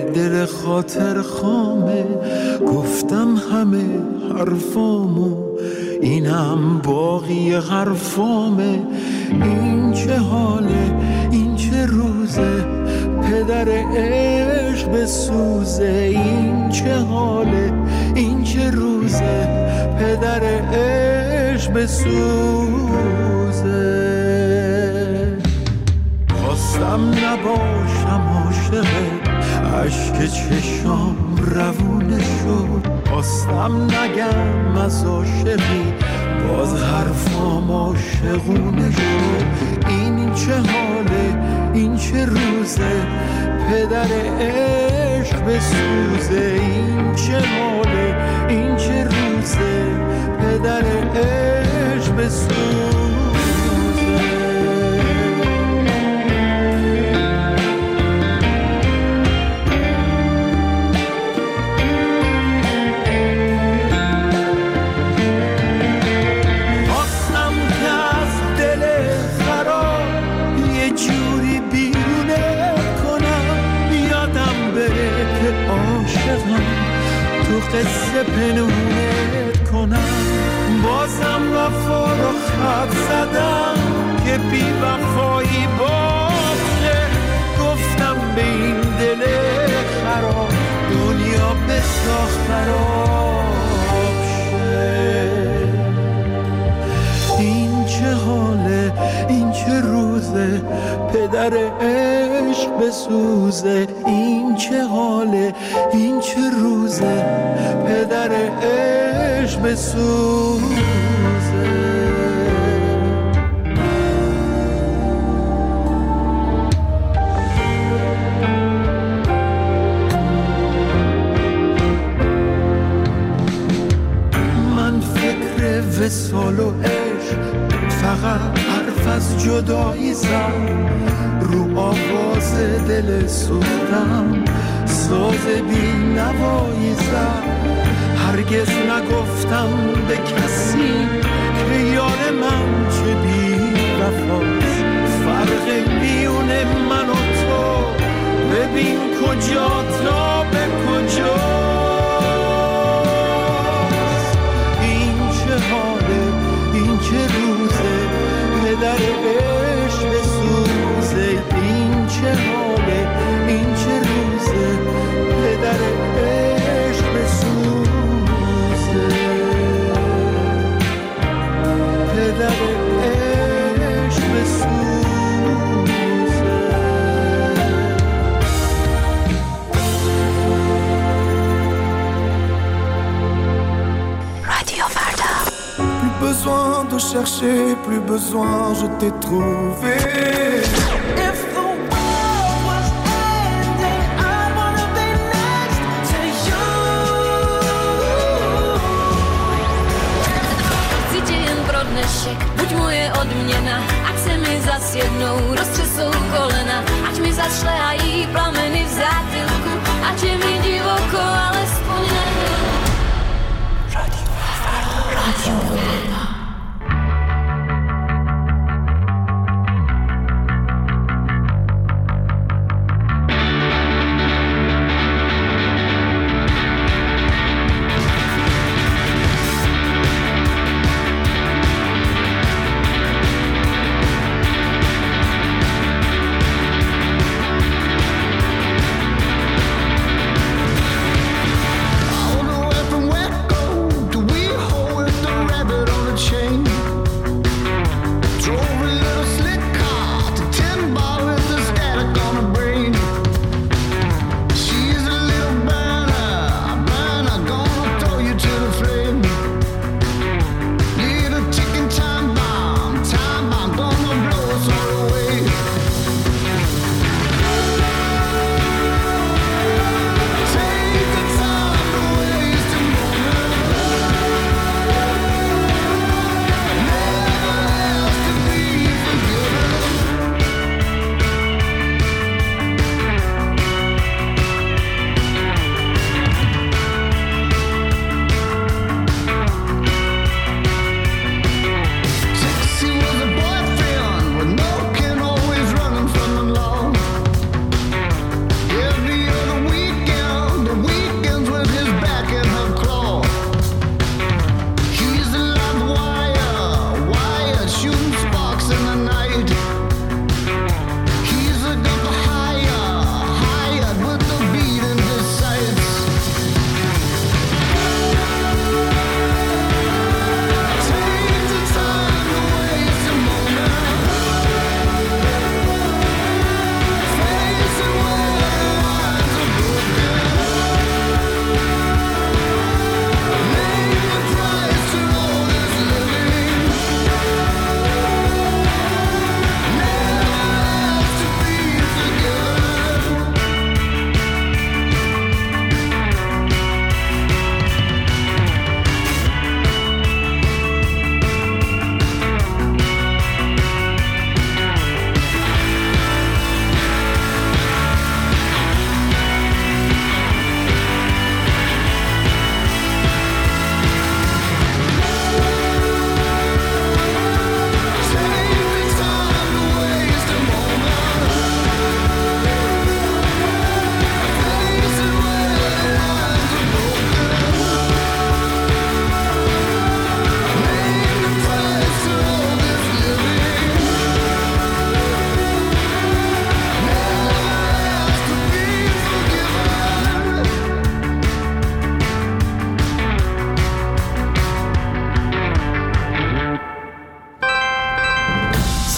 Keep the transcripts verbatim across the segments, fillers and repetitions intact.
دل خاطر خامه، گفتم همه حرفامو، اینم باقی حرفامه. این چه حاله، این چه روزه، پدر عشق بسوزه. این چه حاله، این چه روزه، پدر عشق بسوزه. خواستم نباشم عاشقت، عشق چشام روونه شد. خواستم نگم از عاشقی، باز حرفام عاشقونه شد. این چه حاله، این چه روزه، پدر عشق بسوزه. این چه حاله، این چه روزه، پدر عشق بسوزه. قصه پنهونت کنم، بازم وفا رو خط زدم که بی وفایی باشه. گفتم به این دل خراب دنیا بساخت خراب شه. این چه حاله، این چه روزه، پدر عشق بسوزه. این چه حاله، این چه روزه، پدر عشق بسوزه. من فکر وصال و عشق فقط حرف از جدایی زد، رو آواز دل سوختم ساز بی نوایی زد. هرگز نگفتم به کسی که یار من چه بی وفاست. فرق میون من و تو ببین کجا تا به کجاست. این چه حاله، این چه روزه، پدر عشق بسوزه. این چه حاله، این چه روزه، پدر عشق بسوزه. پدر عشق بسوزه. رادیو فردا. Plus besoin de chercher, plus besoin, je t'ai trouvé. Buď moje odměna, ať se mi zas jednou roztřesou kolena, ať mi zašlehají plameny v zátylku, ať je mi divoko, alespoň na chvíli. Radio Verba. Radio Verba.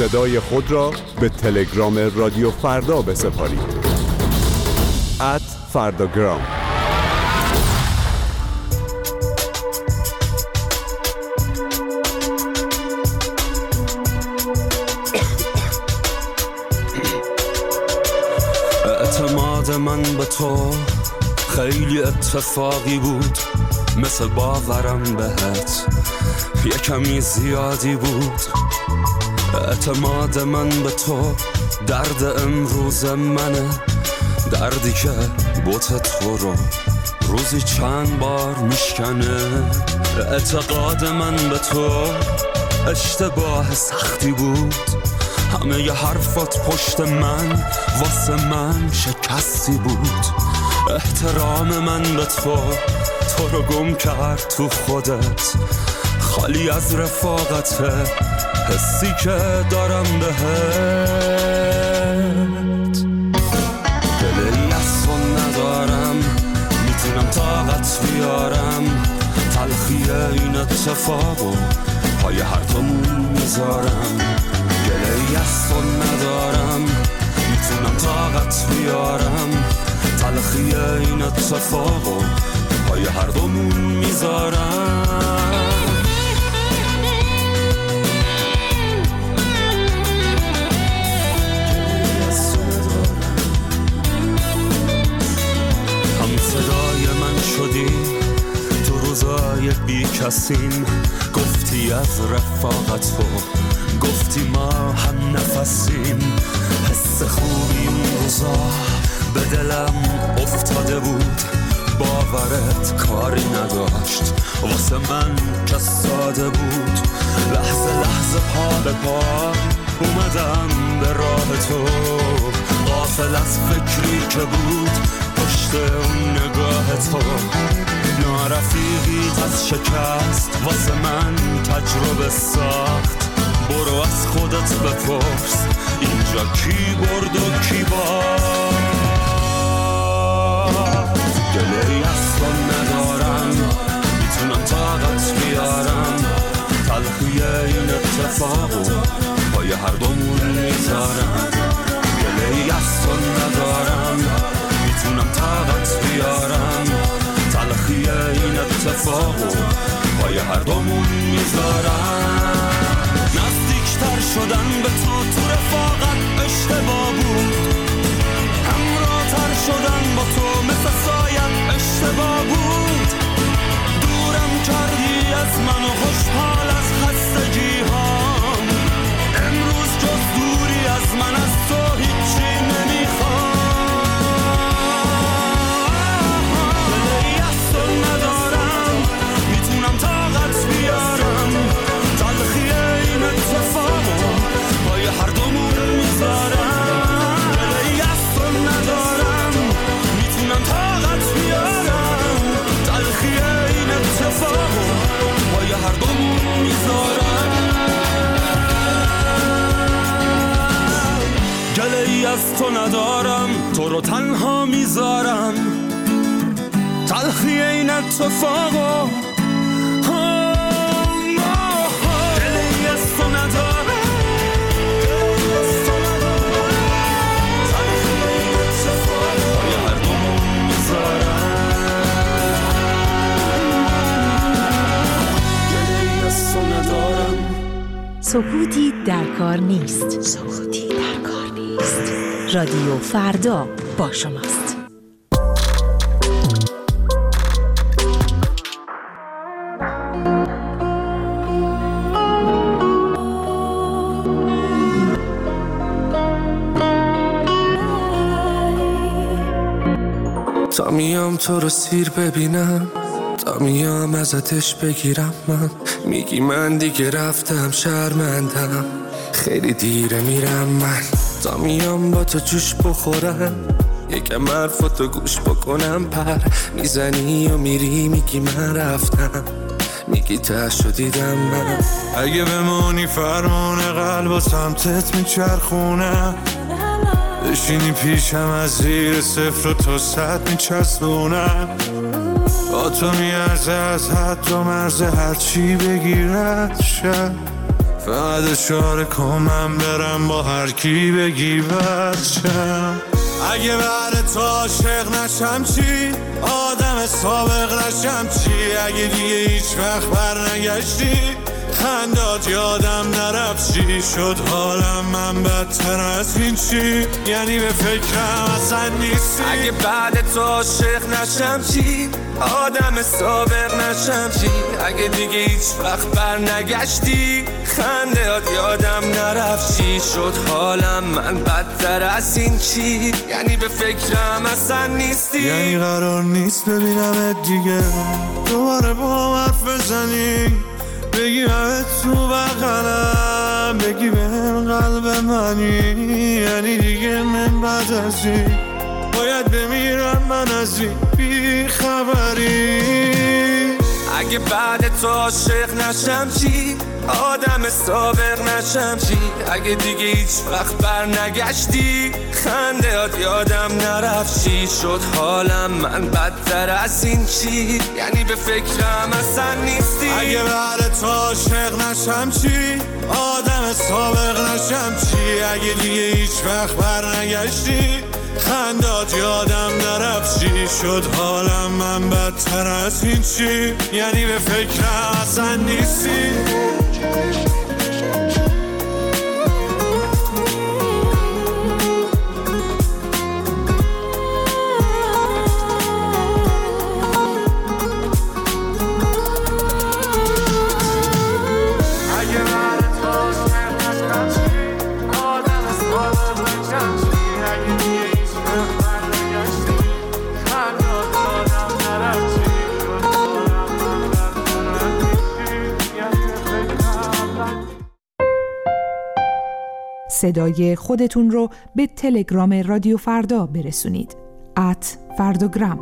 صدای خود را به تلگرام رادیو فردا بسپارید. ات فرداگرام. اعتماد من به تو خیلی اتفاقی بود، مثل باورم بهت یه کمی زیادی بود. اعتماد من به تو درد امروز منه، دردی که بوت تو رو روزی چند بار میشکنه. اعتقاد من به تو اشتباه سختی بود، همه ی حرفات پشت من واسه من شکستی بود. احترام من به تو تو رو گم کرد تو خودت، خالی از رفاقت حسی که دارم بهت. دلی از تو ندارم، میتونم طاقت بیارم، تلخی این اتفاقو پای هر دومون میذارم. دلی از تو ندارم، میتونم طاقت بیارم، تلخی این اتفاقو پای هر دومون میذارم. هم صدای من شدی تو روزای بی کسیم، گفتی از رفاقت تو، گفتی ما هم نفسیم. حس خوبی اون روزا به دلم افتاده بود، باورت کاری نداشت واسه من که ساده بود. لحظه لحظه پا به پا اومدم به راه تو، غافل از فکری که بود پشت اون نگاه تو. نارفیقیت از شکست واسه من تجربه ساخت، برو از خودت بپرس اینجا کی برد و کی باخت. گله‌ای از تو ندارم، میتونم طاقت بیارم، تلخی این اتفاقو پای هر دومون میذارم. گله‌ای از تو ندارم، میتونم طاقت بیارم، تلخی این اتفاقو پای هر دومون میذارم. نزدیکتر شدن به تو تو رفاقت اشتباه بود، همراه‌تر شدن با تو مثل سایت اشتباه بود. دورم کردی از من و خوشحال از خستگی هام، امروز جز دوری از من از تو هیچی نمیخوام. دلی از تو ندارم، میتونم طاقت بیارم، تلخی این اتفاقو پای هر دومون میذارم. دلی از تو ندارم، میتونم طاقت بیارم، تلخی این اتفاقو پای هر دومون میذارم. گله‌ای از تو ندارم، تو رو تنها میذارم، تلخی این اتفاقو. گله‌ای از تو ندارم، تلخی این اتفاقو پای هر دومون میذارم. گله‌ای از تو ندارم. سکوتی در کار نیست. سکوتی در کار نیست. رادیو فردا با شماست. تا میام تو رو سیر ببینم، تا میام ازتش بگیرم، من میگی من دیگه رفتم شرمندم، خیلی دیره میرم من. تا میام با تو جوش بخورم، یکم حرفاتو گوش بکنم، پر میزنی و میری میگی من رفتم، میگی تشو دیدم من. اگه بمونی فرمان قلب و سمتت میچرخونم، بشینی پیشم از زیر صفر و تا صد میچسبونم. با تو میارزه از حد و مرز هرچی بگیرد شد، فقط اشاره کن من برم با هر کی بگی بچم. اگه بعد تو عاشق نشم چی؟ آدم سابق نشم چی؟ اگه دیگه هیچ وقت بر نگشتی خندات یادم نرفت چی شد حالم من بدتر از این چی؟ یعنی به فکرم اصلا نیستی. اگه بعد تو عاشق نشم چی؟ آدم سابق نشم چی؟ اگه دیگه هیچ وقت بر نگشتی خندات یادم نرفت چی شد حالم من بدتر از این چی؟ یعنی به فکرم اصلا نیستی. یعنی قرار نیست ببینمت دیگه دوباره با حرف بزنی بگی همه تو بغلم بگی به هم قلب منی. یعنی دیگه من بعد از این باید بمیرم من از این بی خبری. اگه بعد تو عاشق نشم چی؟ آدم سابق نشم چی؟ اگه دیگه هیچ وقت بر نگشتی خندهات یادم نرفت چی شد حالم من بدتر از این چی؟ یعنی به فکرم اصلا نیستی. اگه بعد تو عاشق نشم چی؟ آدم سابق نشم چی؟ اگه دیگه هیچ وقت بر نگشتی خندات یادم نرفت چی شد حالم من بدتر از این چی؟ یعنی به فکرم اصلا نیستی. صدای خودتون رو به تلگرام رادیو فردا برسونید. ات فرداگرام.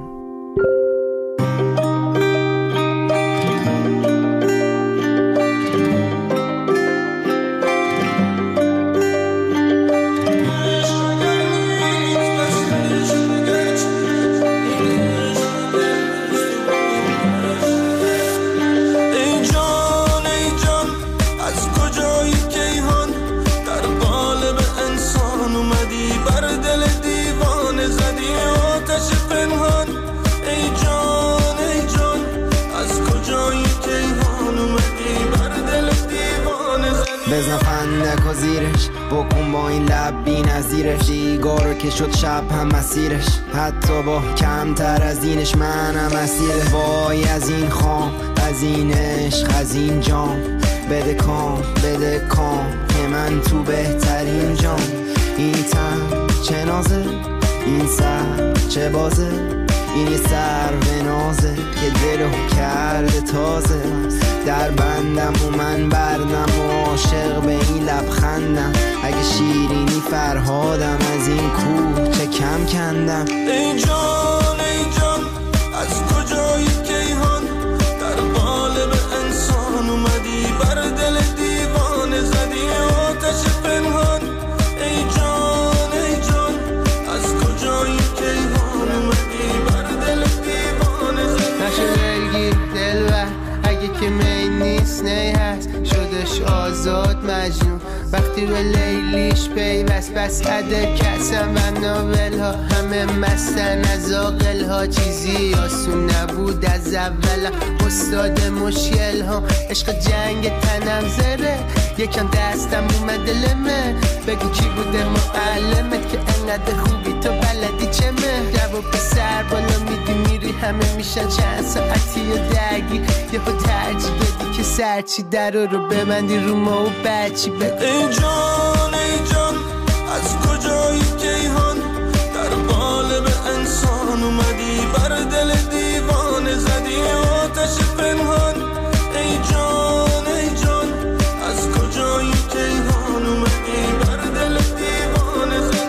بزن فندک و زیرش بکن با این لب بی نظیرش دیگارو که شد شب هم مسیرش حتی با کمتر از اینش منم اسیره. وای از این خام از این عشق از این جام بده کام بده کام که من تو بهترین جام. این تن چه نازه این سر چه بازه این سر و نازه که دلو کرده تازه در بندم و من بردم و عاشق به این لبخندم. اگه شیرینی فرهادم از این کوه چه کم کندم. ای جان ای جان از کجایی کیهان در قالب انسان اومدی بر دل دیوانه زدی آتش پنهان. ای جان ای جان از کجایی کیهان اومدی بر دل دیوانه زدی. نشه دلگیر دلبر اگه که می نیست نی هست شدش آزاد مجنون وقتی به لیلیش پیوست. بس عده کسم و ناول ها همه مستن از آقل ها چیزی آسون نبود از اول استاد مشکل ها. عشق جنگ تنم زره یکم دستم اومده لمه بگو کی بوده معلمت که انقدر خوبی تو بلدی چه مه. جواب سر بالا میدی میری همه میشن چند ساعتی و درگیر یه خود ترجیح بدی که سرچی در رو ببندی رو ما و بچی بگو. ای جان ای جان از کجایی کیهان در قالب انسان اومدی بر دل دیوانه زدی آتش پنهان. ای جان ای جان از کجایی کیهان اومدی بر دل دیوانه زدی.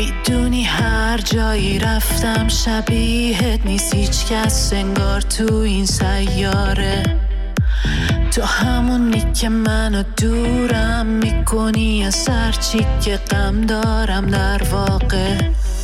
میدونی هر جایی رفتم شبیهت نیست هیچ کس انگار تو این سیاره. تو همونی که منو دورم میکنی از هر چی که غم دارم در واقع.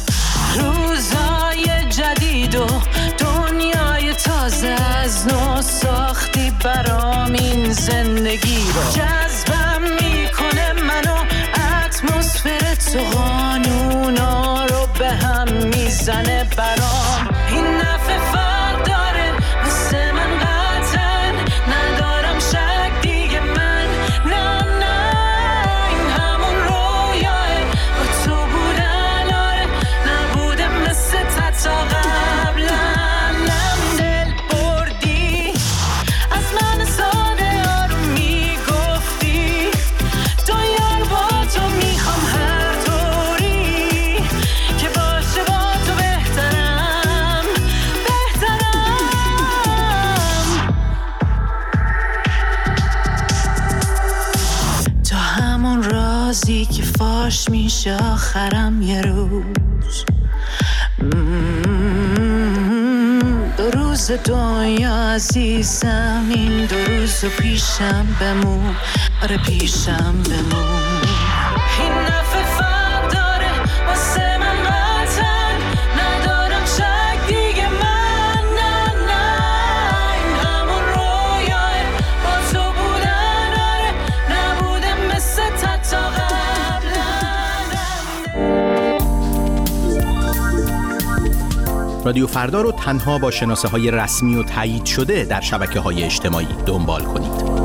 روزای جدید و دنیای تازه از نو ساختی برام این زندگی رو. جذبم میکنه منو اتمسفر تو، قانونا رو به هم میزنه برام. این نفع فرق داره مثل من قطعا ندارم شک دیگه من. نه نه این همون رویاه با تو بودن، آره نبوده مثل تا قبلا. نم دل بردی از من ساده آروم میگفتی تو یار با تو میخوام هر طوری که باشه با تو بهترم بهترم. تو همون رازی که فاش میشه آخرم یه روز. دو روز دنیا عزیزم، این دو روز رو پیشم بمون، آره پیشم بمون. این نفع فرق داره واسه من قطعا ندارم شک دیگه من. نه نه این همون رویاه با تو بودن، آره نبوده مثل تا قبلا. رادیو فردا رو تنها با شناسه های رسمی و تایید شده در شبکه های اجتماعی دنبال کنید.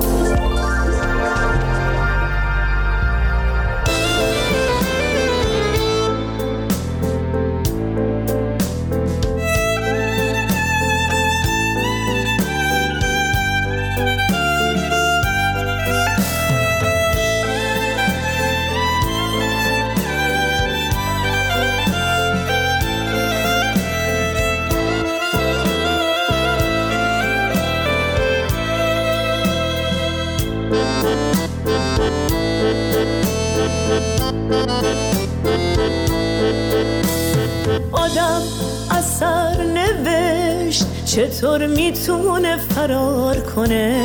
آدم از سر نوشت چطور میتونه فرار کنه.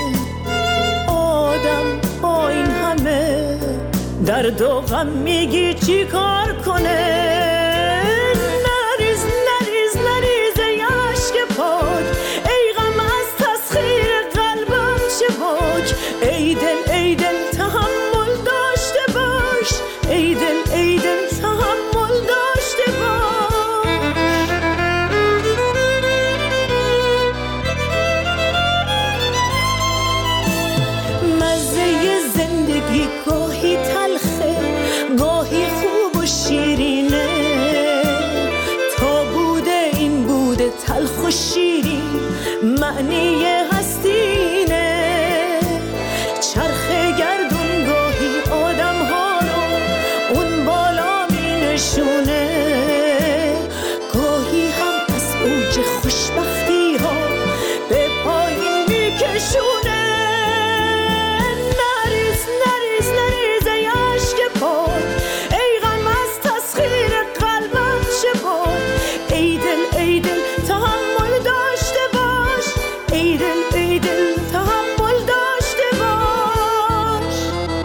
آدم با این همه درد و غم میگی چی کار کنه. نریز نریز نریز یشک پاک، ای غم از تسخیر قلبم چه باک. ای دل ای دل تحمل داشته باش، ای دل ای دل تحمل داشته باش. مزه زندگی گاهی تلخه گاهی خوب و شیرینه. تا بوده این بوده تلخ و شیرین معنی هستینه. چرخ گردون گاهی آدم ها رو اون بالا می نشونه. گاهی هم از اوج خوشبختی ها به پایین می کشونه. نریز نریز نریز یشک پاک، ای غم از تسخیر قلبم چه باک. ای دل ای دل تحمل داشته باش، ای دل ای دل تحمل داشته باش.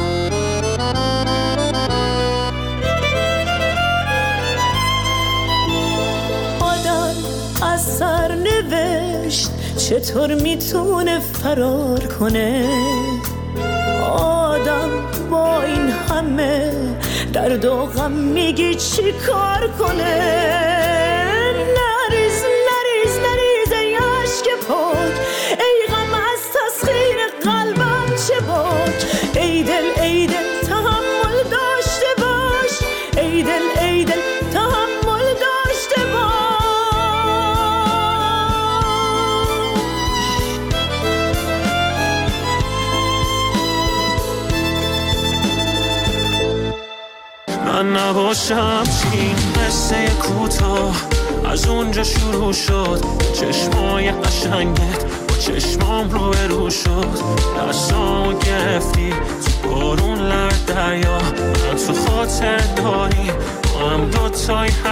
آدم از سر نوشت چطور میتونه فرار کنه. آدم با این همه درد و غم میگی چی کار کنه. نریز نریز نریز یشک پاک، ای غم از تسخیر قلبم چه باک. ای دل ای دل تحمل داشته باش، ای دل ای دل تحمل داشته باش. من نباشم چین قصه کوتاه از اونجا شروع شد. چشمای قشنگت با چشمام رو برو شد. دستامو گرفتی تو بارون لرد دریا، من تو خاطر داری با هم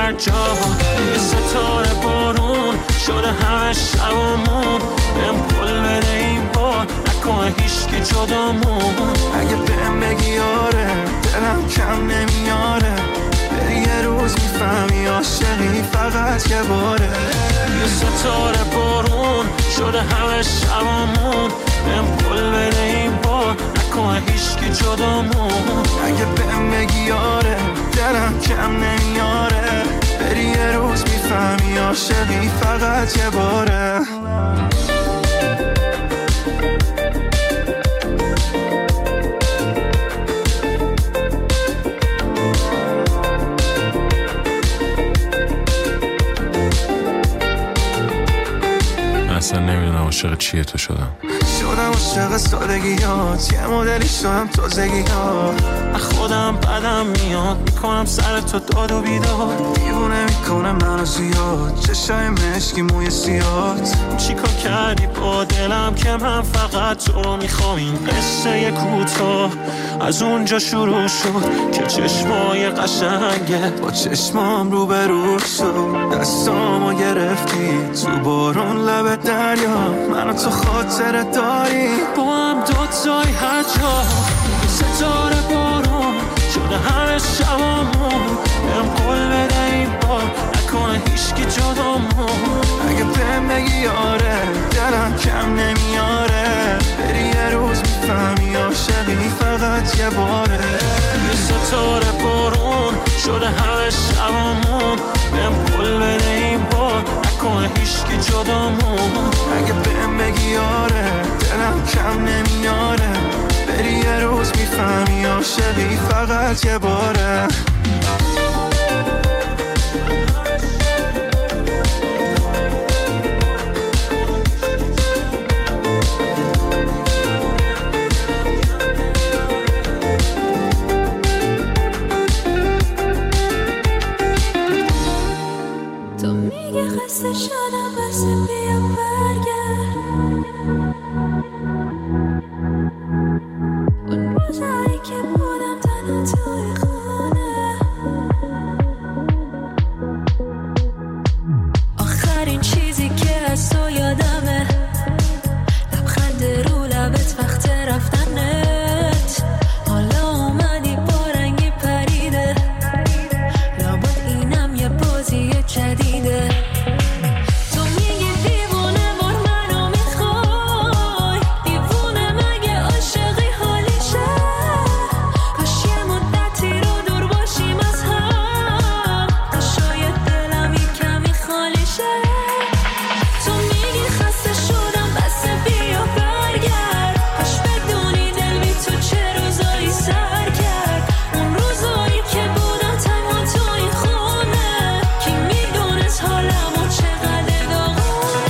هر جا. یه ستاره بارون شده همه شبامون، بهم پل بده این بار نکنه هیچکی جدامون. اگه بهم بگی آره دلم کم نمیاره، بری یه روز میفهمی عاشقی فقط یه باره. یه ستاره بارون شده همه شبامون، بهم پل بده این بار نکنه هیچکی جدامون. اگه بهم بگی آره دلم کم نمیاره، بری یه روز میفهمی عاشقی فقط یه باره. اصلا نمیدونم عاشق چیه تو شدم. شدم عاشق سادگیات، یه مدلی شدم تازگیات. خودم بدم میاد میکنم سر تو داد و بیداد. دیوونه میکنه منو زیاد، چشای مشکی موی سیاد. چی کار کردی با دلم که من فقط تو رو میخوام. این قصه کوتاه از اونجا شروع شد که چشمای قشنگه با چشمام رو به رو شد. دستامو گرفتی تو بارون لب دریا، منو تو خاطر داری با هم دوتای هر جا. ستاره بارون شده همه شبامون، بهم قول بده این بار نکنه هیچکی جدامون. اگه بهم بگی آره دلم کم نمیاره، بری یه روز میفهمی عاشقی فقط یه باره. یه ستاره بارون شده همه شبامون، بهم قول بده این بار نکنه هیچکی جدامون. اگه بهم بگی آره دلم کم نمیاره، بری یه روز میفهمی عاشقی فقط یه باره. تو میگه خسته شدم بس بیا برگرد. اون روزایی که بودم تنها توی خونه، آخرین چیزی که از تو یادمه لبخند رو لبت وقت رفتنت. حالا اومدی با رنگی پریده، لابد اینم یه بازی جدیده. تو میگی دیوونه بار منو میخوای، دیوونه مگه عاشقی حالیشه. کاش یه مدتی رو دور باشیم از هم، تا شاید دلم یه کمی خالی شه. تو میگی خسته شدم بس بیا برگرد، کاش بدونی دل بی تو چه روزایی سر کرد. اون روزایی که بودم تنها تو این خونه، کی میدونست حالمو چقدر داغونه.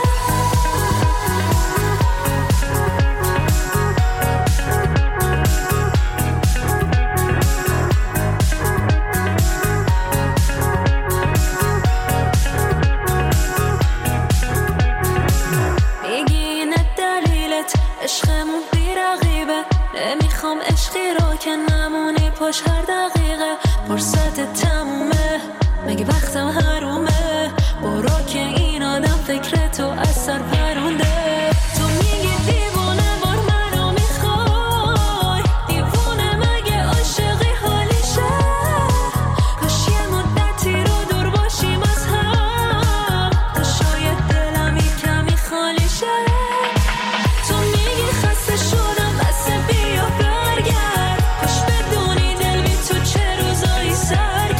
میگی نه دلیلت عشقمون بی رقیبه، نمیخوام عشقی رو که نمونی پاش هر دقیقه. فرصت تمومه مگه وقتم حرومه، برو که این آدم فکر تو از سر پرونده. تو میگی دیوونه بار منو میخوای، دیوونه مگه عاشقی حالیشه. کاش یه مدتی رو دور باشیم از هم، تا شاید دلم یه کمی خالی شه. تو میگی خسته شدم بس بیا برگرد، کاش بدونی دل بی تو چه روزایی سر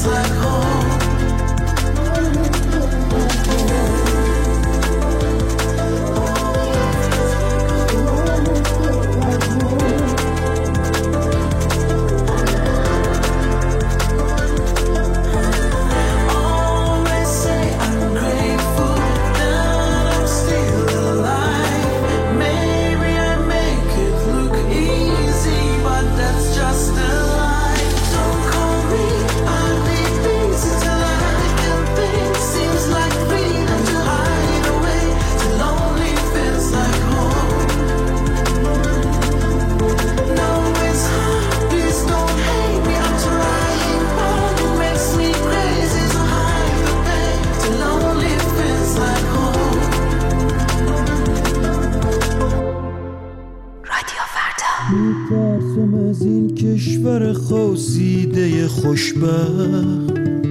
like home. میترسم از این کشور خواسیده خوشبخت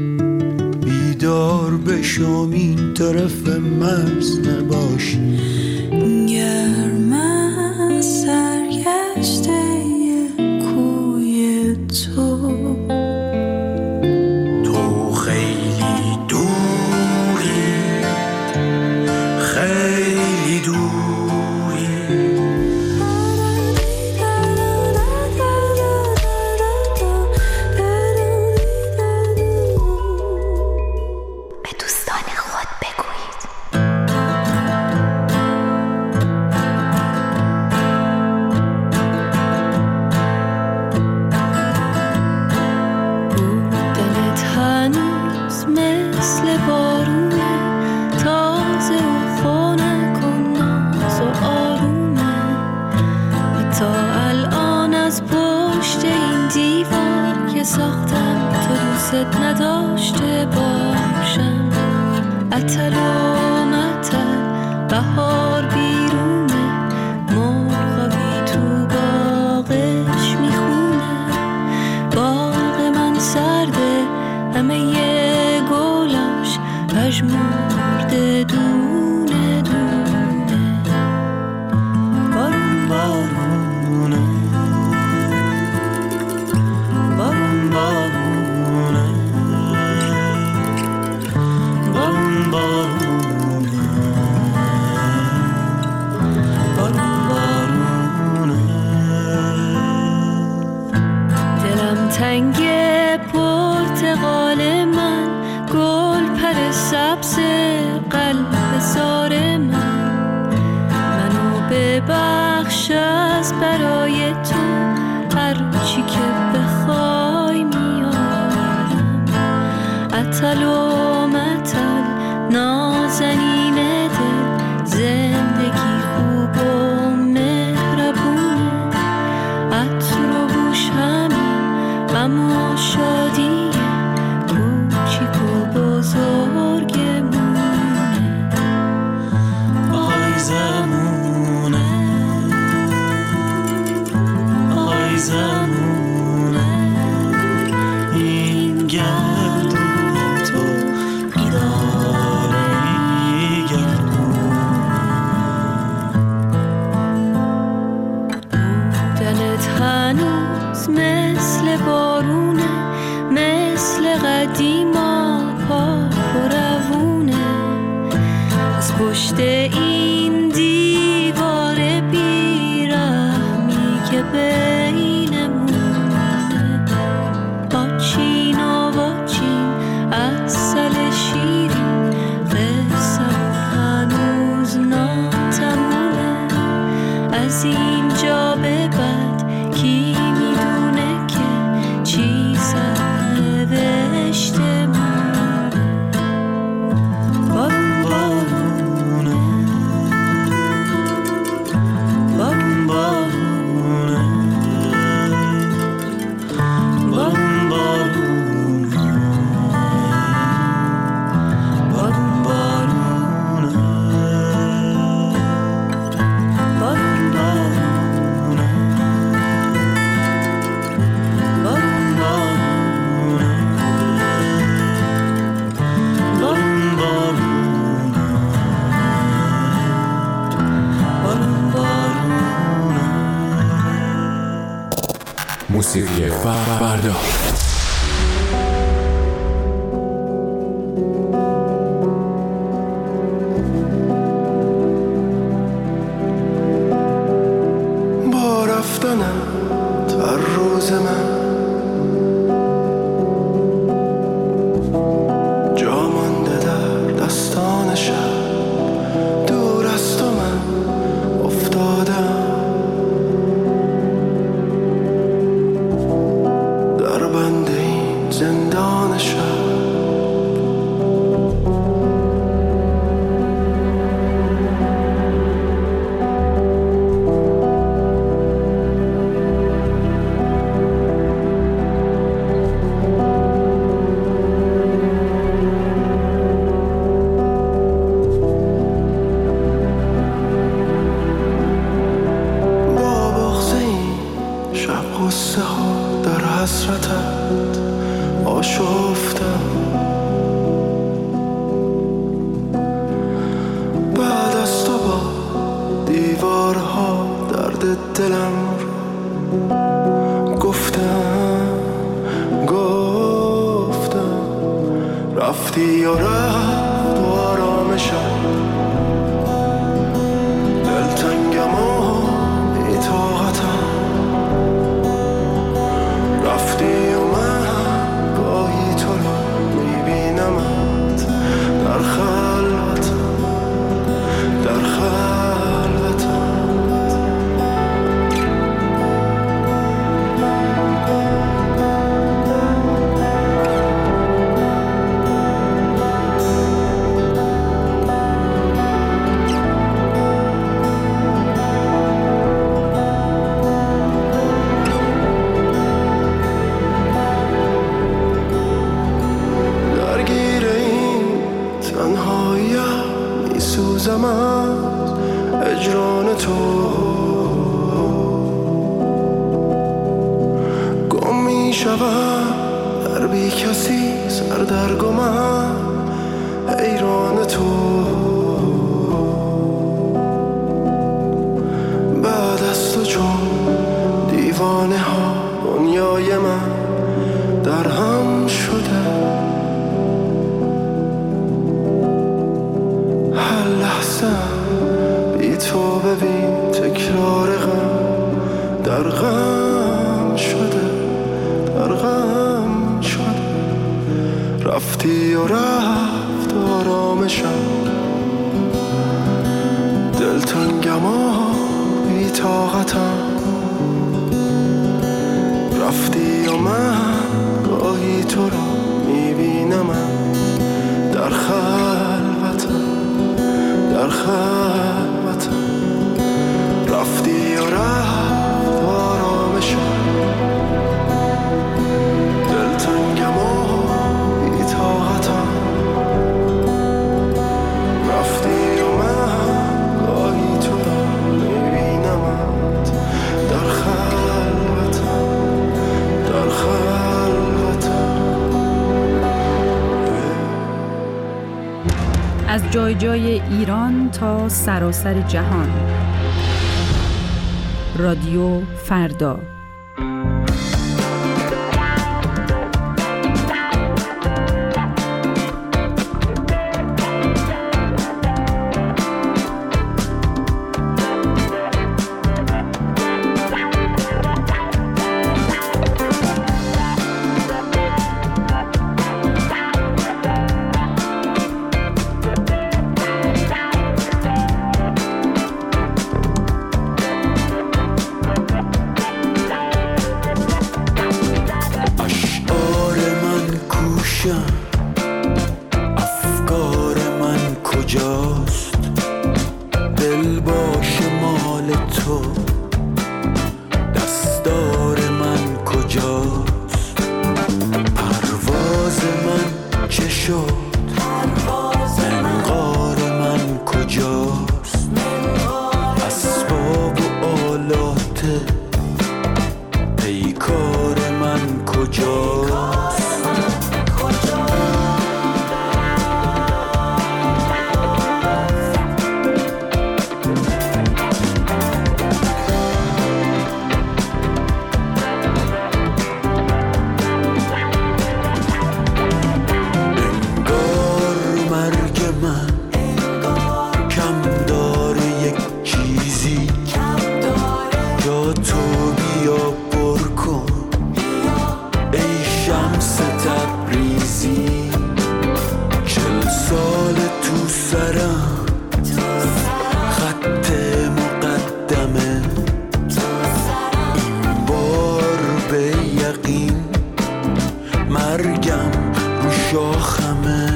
بیدار بشم این طرف مرز نباشی گرم از سرگشته کوی تو تو خیلی دوری خیلی دوری نداشته باشم اتل و متل بهار بیرونه مرغابی تو باغش میخونه باغ من سرده همه یه گلاش پژمرده دونه دونه بارون بارونه بارون بارونه تنگ پرتقال من گل پر سبز قلب زار من منو ببخش از برای تو هر چی که بخوای میارم اتل و متل نازنین دل زندگی خوب و مهربونه عطر و بوش همین اما شادی کوچیک و بزرگمونه آی زمونه آی زمونه این گردون تو بیداره ای گردونه بودنت هنوز مثل بارونه مثل قدیما پاک و روونه از پشت این دیوار بیرحمی که بینمونه آچین و واچین عسل شیرین قصه هنوز ناتمومه از اینجا به بعد کی میدونه که چی سرنوشته مونه بارون بارونه بارون بارونه بارون بارونه بارون بارونه بارون بارونه موسیقی فردا آرام شب. از جای جای ایران تا سراسر جهان. رادیو فردا. شاخمه،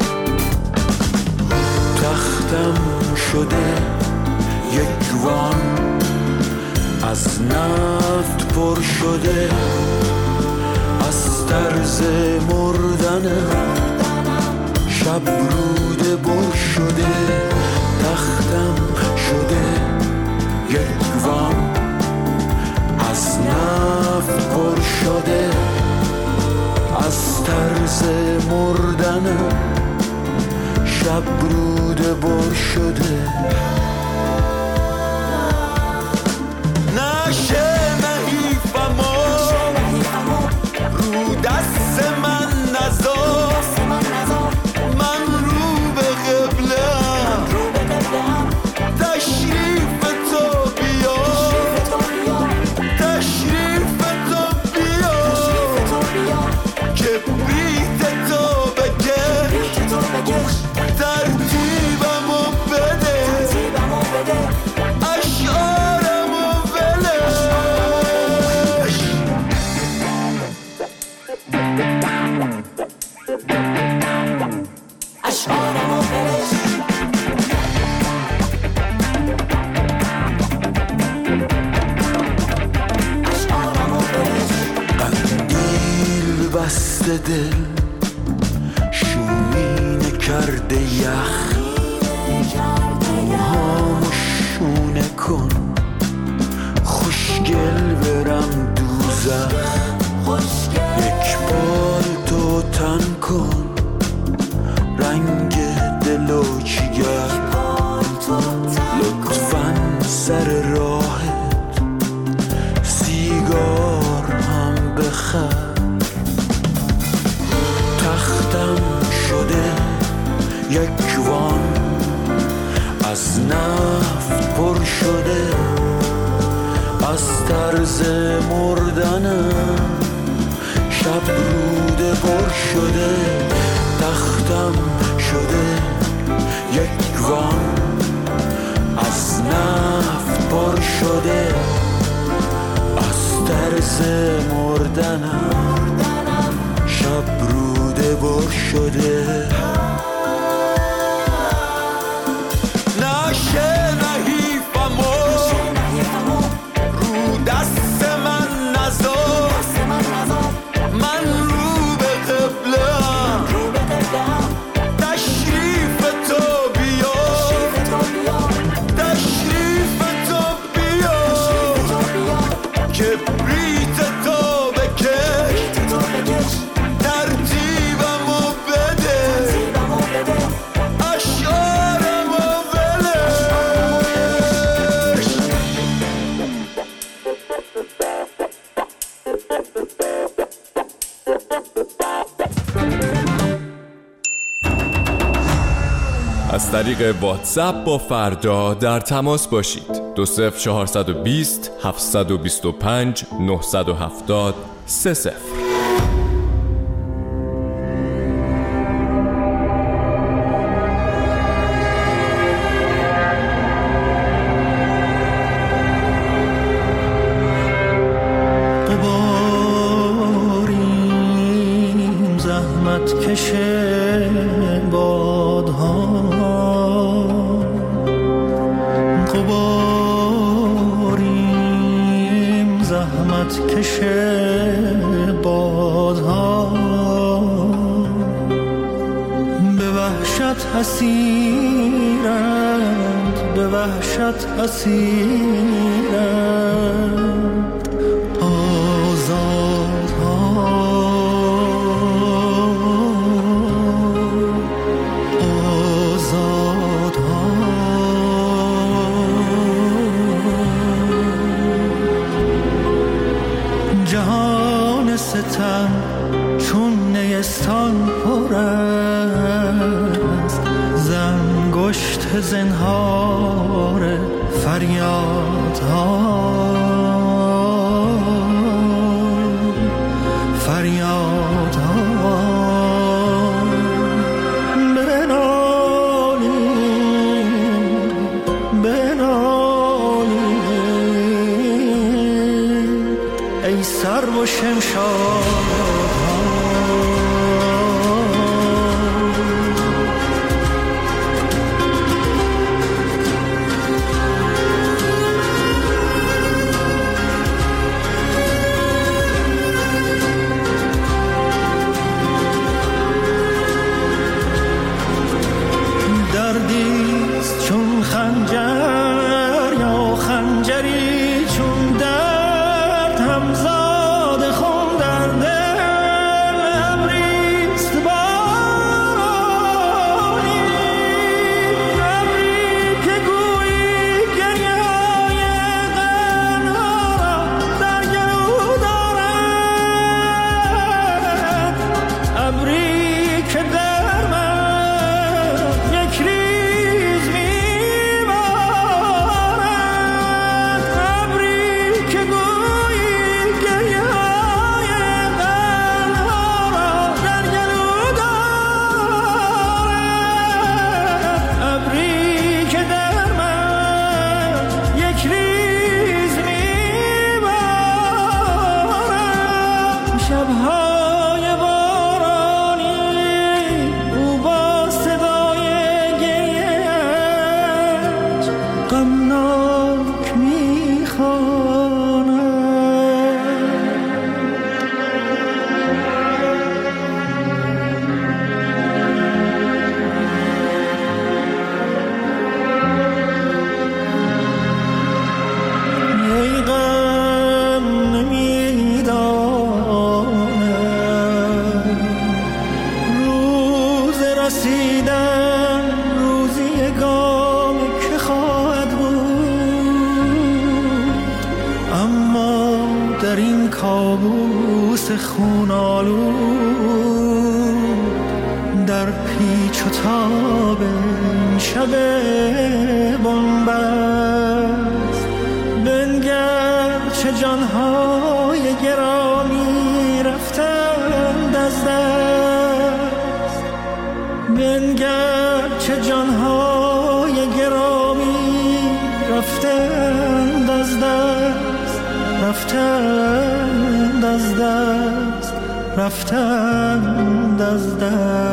تختم شده یک وان از نفت پر شده، از طرز مردنم شب روده بر شده، تختم شده یک وان از نفت پر شده، از طرز مردنم شب روده بر شده. نشه نحیفم رو دست من نذار، من رو به قبله‌ام، تشریف تو بیا، تشریف تو بیا، کبریت تو بکش، ترتیبمو بده، اشعارمو ولش. اشعارمو ولش. اشعارمو ولش. قندیل بسته دل شومینه کرده یخ، موهامو شونه کن خوشگل برم دوزخ، یک بال تو تن کن رنگ دل و جگر، لطفاً سر راهت سیگار هم بخر، تختم شده یک وان از نفت پر شده، از طرز مردنم شب روده پر شده، تختم شده یک وان از نفت پر شده، از طرز مردنم شب روده پر شده. نشه نحیفم رو دست من نذار، من رو به قبله‌ام، تشریف تو بیا، تشریف تو بیا، کبریت تو بکش، ترتیبمو بده، اشعارمو ولش. از طریق واتساپ با فردا در تماس باشید. دو صفر چهارصد و بیست هفتصد و بیست و پنج نهصد و هفتاد سه صفر. قباریم زحمت کشه بادها، قباریم زحمت کشه بادها، به وحشت اسیرند، به وحشت اسیرند آزادها، جهان ستم چون نیستان پر است، زنگشت زنهار فریادها، فریادها. بنالیم بنالیم ای سر و شمشادها، رسیدن روزی گام که خواهد بود، اما در این کابوس خونالود در پیچ و تاب این شب بنبست، بنگر چه جانهای گرامی رفتند از دست، بنگر چه جانهای گرامی رفتند از دست، رفتند از دست، رفتند از دست.